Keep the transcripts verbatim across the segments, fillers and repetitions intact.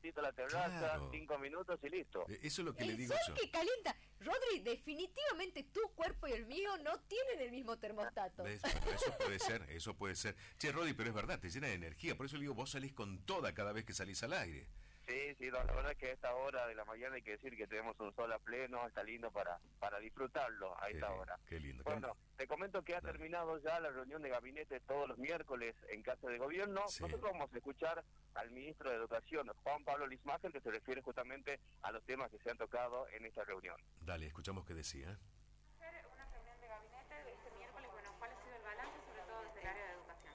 ratito a la terraza, claro. cinco minutos y listo. Eso es lo que el le digo sol yo. que calienta. Rodri, definitivamente tu cuerpo y el mío no tienen el mismo termostato. ¿Ves? Bueno, eso puede ser, eso puede ser. Che, Rodri, pero es verdad, te llena de energía, por eso le digo, vos salís con toda cada vez que salís al aire. Sí, sí, no, la verdad es que a esta hora de la mañana hay que decir que tenemos un sol a pleno, está lindo para para disfrutarlo a esta qué, hora. Qué lindo. Bueno, te comento que ha Dale. terminado ya la reunión de gabinete todos los miércoles en Casa de Gobierno. Sí. Nosotros vamos a escuchar al ministro de Educación, Juan Pablo Lismacher, que se refiere justamente a los temas que se han tocado en esta reunión. Dale, escuchamos qué decía. Hacer una reunión de gabinete este miércoles, bueno, ¿cuál ha sido el balance, sobre todo desde el área de educación?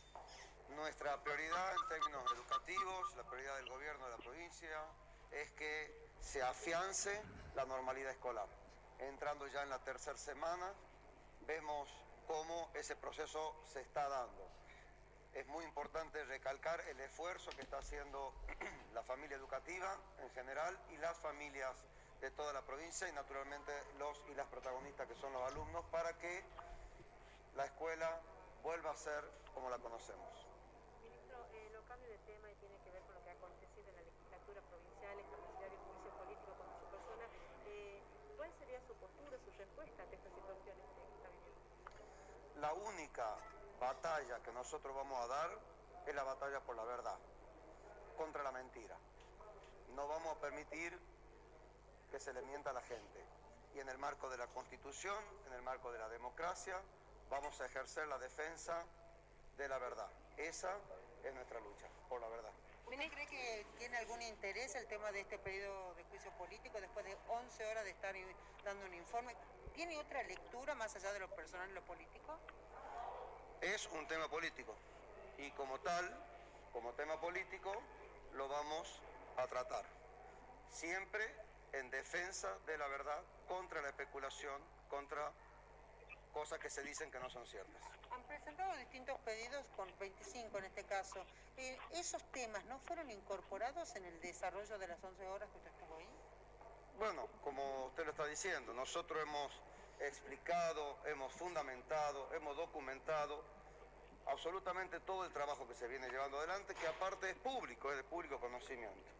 Nuestra prioridad en términos educativos, la prioridad del gobierno de la provincia, es que se afiance la normalidad escolar. Entrando ya en la tercera semana, vemos cómo ese proceso se está dando. Es muy importante recalcar el esfuerzo que está haciendo la familia educativa en general y las familias de toda la provincia y naturalmente los y las protagonistas que son los alumnos para que la escuela vuelva a ser como la conocemos. Ministro, eh, lo cambio de tema y tiene que ver con lo que ha acontecido en la legislatura provincial, esta necesidad de un juicio político contra su persona. Eh, ¿Cuál sería su postura, su respuesta ante estas situaciones que está viviendo? La única batalla que nosotros vamos a dar es la batalla por la verdad, contra la mentira. No vamos a permitir que se le mienta a la gente. Y en el marco de la Constitución, en el marco de la democracia, vamos a ejercer la defensa de la verdad. Esa es nuestra lucha, por la verdad. ¿Usted cree que tiene algún interés el tema de este pedido de juicio político después de once horas de estar dando un informe? ¿Tiene otra lectura más allá de lo personal y lo político? Es un tema político y como tal, como tema político, lo vamos a tratar. Siempre en defensa de la verdad, contra la especulación, contra cosas que se dicen que no son ciertas. Han presentado distintos pedidos, con veinticinco en este caso. Eh, ¿Esos temas no fueron incorporados en el desarrollo de las once horas que usted estuvo ahí? Bueno, como usted lo está diciendo, nosotros hemos explicado, hemos fundamentado, hemos documentado absolutamente todo el trabajo que se viene llevando adelante, que aparte es público, es de público conocimiento.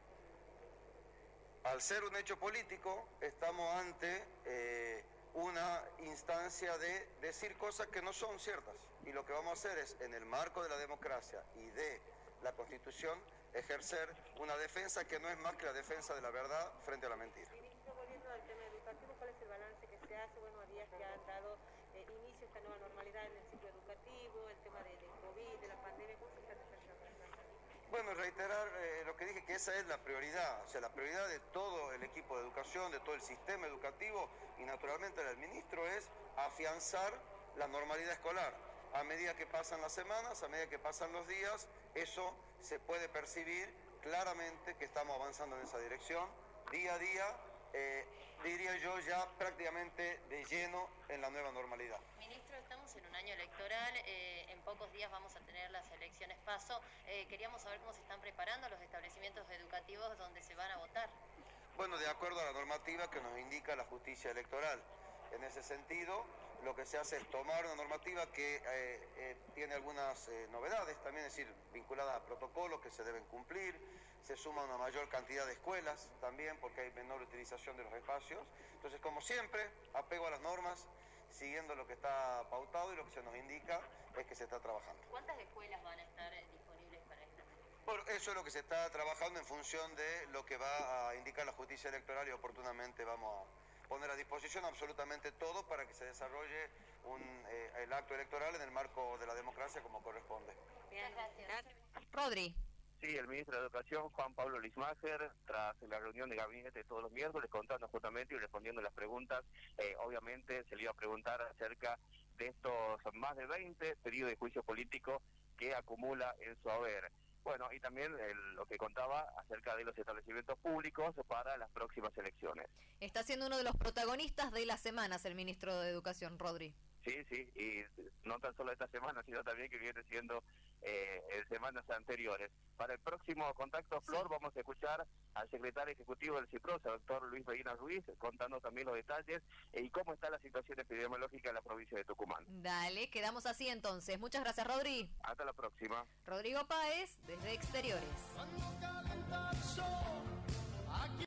Al ser un hecho político, estamos ante eh, una instancia de decir cosas que no son ciertas. Y lo que vamos a hacer es, en el marco de la democracia y de la Constitución, ejercer una defensa que no es más que la defensa de la verdad frente a la mentira. Ministro, volviendo al tema educativo, ¿cuál es el balance que se hace? Bueno, a días que han dado eh, inicio a esta nueva normalidad en el ciclo educativo, el tema de, de COVID, de la pandemia, ¿cómo se está defendiendo? Bueno, reiterar eh, lo que dije, que esa es la prioridad, o sea, la prioridad de todo el equipo de educación, de todo el sistema educativo y naturalmente del ministro es afianzar la normalidad escolar. A medida que pasan las semanas, a medida que pasan los días, eso se puede percibir claramente que estamos avanzando en esa dirección, día a día, eh, diría yo ya prácticamente de lleno en la nueva normalidad. Ministro, estamos en un año electoral, eh, en pocos días vamos a tener las elecciones PASO. Eh, queríamos saber cómo se están preparando los establecimientos educativos donde se van a votar. Bueno, de acuerdo a la normativa que nos indica la justicia electoral. En ese sentido, lo que se hace es tomar una normativa que eh, eh, tiene algunas eh, novedades, también es decir, vinculadas a protocolos que se deben cumplir, se suma una mayor cantidad de escuelas también porque hay menor utilización de los espacios. Entonces, como siempre, apego a las normas, siguiendo lo que está pautado y lo que se nos indica es que se está trabajando. ¿Cuántas escuelas van a estar disponibles para esta? Bueno, eso es lo que se está trabajando en función de lo que va a indicar la justicia electoral y oportunamente vamos a poner a disposición absolutamente todo para que se desarrolle un, eh, el acto electoral en el marco de la democracia como corresponde. Bien, gracias. Rodri. Sí, el ministro de Educación, Juan Pablo Lismacher, tras la reunión de gabinete todos los miércoles, contando justamente y respondiendo las preguntas, eh, obviamente se le iba a preguntar acerca de estos más de veinte pedidos de juicio político que acumula en su haber. Bueno, y también el, lo que contaba acerca de los establecimientos públicos para las próximas elecciones. Está siendo uno de los protagonistas de las semanas el ministro de Educación, Rodri. Sí, sí, y no tan solo esta semana, sino también que viene siendo eh, en semanas anteriores. Para el próximo contacto, Flor, sí, vamos a escuchar al secretario ejecutivo del CIPROSA, doctor Luis Medina Ruiz, contando también los detalles eh, y cómo está la situación epidemiológica en la provincia de Tucumán. Dale, quedamos así entonces. Muchas gracias, Rodri. Hasta la próxima. Rodrigo Páez, desde Exteriores.